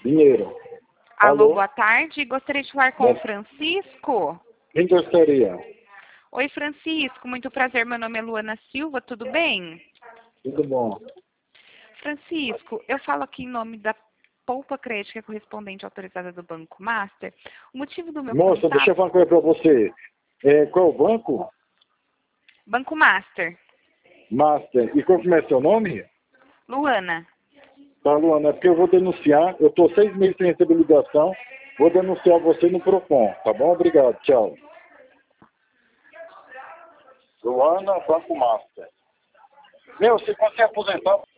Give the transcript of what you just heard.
Pinheiro. Alô, Alô? boa tarde. Gostaria de falar com o Francisco. Quem gostaria? Oi, Francisco. Muito prazer. Meu nome é Luana Silva. Tudo bem? Tudo bom. Francisco, eu falo aqui em nome da Poupa Crédito, correspondente autorizada do Banco Master. O motivo do meu Moça, contato... deixa eu falar uma coisa pra você. Qual é o banco? Banco Master. Master. E qual que é seu nome? Luana. Tá, Luana, é porque eu vou denunciar. Eu tô 6 meses sem receber ligação. Vou denunciar você no Procon, tá bom? Obrigado, tchau. Luana, Banco Master. Meu, se você aposentar...